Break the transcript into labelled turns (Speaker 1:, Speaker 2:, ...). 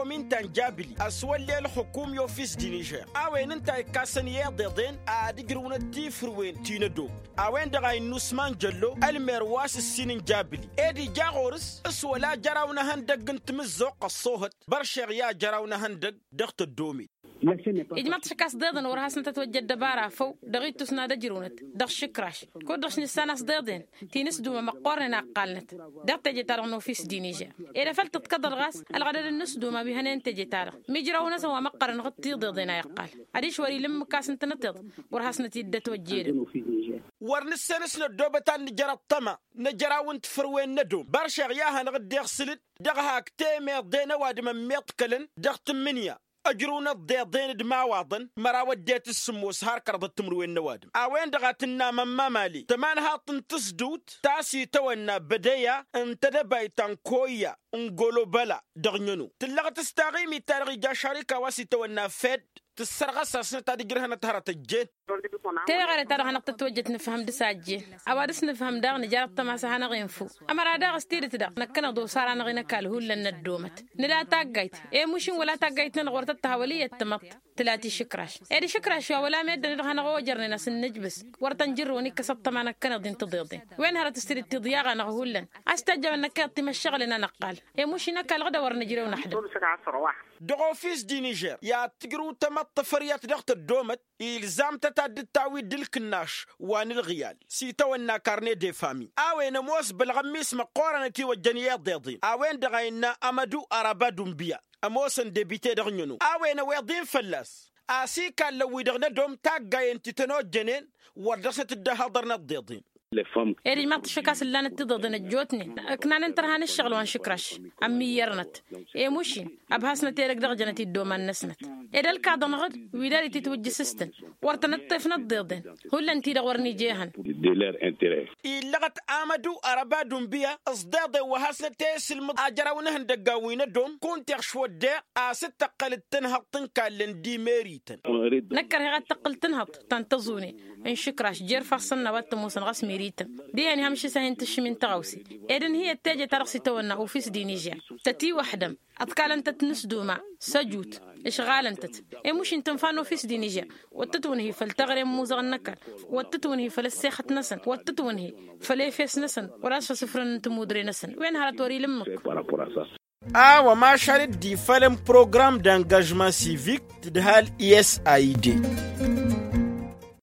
Speaker 1: كومين تنجابلي أسولي الحكومي أوفيس دي نيجر أوين انت كاسن يضيضين أدقرون التيفروين تيندو أوين دغاي نسمان جلو المرواس السنين جابلي إدي جاغورس أسولا جراونا هندق انت مزوق الصوهت برشغ يا جراونا هندق دغت الدومي
Speaker 2: إجماع تشكاس ضيضن ورهاس نتا توجد دبارة فو دغيت تسنا دجرونت دغ شكراش كو دغش نساناس ضيضن تينس دوما مقارنة قالنت دغ تجي تارغ نوفيس دينيجا إذا فلت تقدر غاس الغدد النس دوما بهنين تجي تارغ ميجراونا سوا مقارن غطي ضيضنا يقال عديش وري لم كاس انت نتض ورهاس نتيد توجد
Speaker 1: ورنسنس ندوبتان نجرا الطما نجراون تفروين ندوم برشغ ياها نغد يغسلت دغهاك تيمي ضينا واد من ميطكلن دغ تمنيا أجرونا الضيضين دما واضن مراود ديت السموس هار كرض التمروين نوادم أوين دغاتنا مما مالي تمان هاطن تسدوت تاسي تونا بدايا انت دبايتان كويا نقولو بلا دغنينو تلغة تستغيمي تارغي جا شركة واسي تونا فد تسرغ ساسنا تادي جرهنا تهرت الجين
Speaker 2: تيغاري تارغ نقطة توجت نفهم دساجي أوادس نفهم داغ نجارة تماسا هانا غينفو أما رادا غستيري تدا نكنا دو سارانا غينا كالهو لنا الدومت نلا تاقايت موشين ولا تاقايت نغورت التهولية تمط تلاتي شكراش إيدي شكراش ولا ميدا ندغانا غوجرني ناس النجبس ورتنجروني كسبت معنا كنا دين تضيضين وين هرا تستيري تضياغا نغهولن أستجب أنك تمشغلنا نقال موشي نكال غدا ورنجري ونحدو
Speaker 1: دغوفيس دي نيجر يا تقرو تمط فريات دغت الدومت إلزام تتعد التعويد الكناش وان الغيال سيتونا كارني دي فامي اوين موس بالغميس مقارنتي والجنيات ضيضين اوين دغاينا امدو ارابا دومبيا اموسن ديبيتي دغنينو اوين ويضين فلاس اسي كان لو يدغنا دوم تاغاين تتنو جنين وردست الدهضرنا الضيضين
Speaker 2: إيري ما تشكاس اللي أنا تضدن الجوتني كنا ننترهان الشغل وان شكرش أمي يرنت موشي أبهاسنا تيرك درجة الدومان نسنت إذا الكادن غد ويداري تتوجه سيستن ورتنطفنا الضيضن هو اللي انتي دغورني جيهن
Speaker 1: لغت آمدو أربا دومبيا أصداد وهاسنا تيس المتاجرونهن دقاوين دوم كنت يخشو الداء آست تقل تنهط تنكالن دي ميريتن
Speaker 2: نكر هغا تقل تنهط تنتظوني إن شكرش جير فصلنا واتموسن غسمي ريتم دي يعني همشي سهين تشمين تغوسي إذن هي التاجة ترغسي تونا أوفيس دي نيجير تتي وحدم أتقال أنت تنسدو مع سجوت إشغال أنت مش انتنفان أوفيس دي نيجير واتتونه فلتغري موزغ النكر واتتونه فلسيخة نسن واتتونه فليفيس نسن وراس فسفرن انت مودري نسن وين هارت وري لمك
Speaker 1: وما شارد دي فلم بروغرام d'engagement civique de l'USAID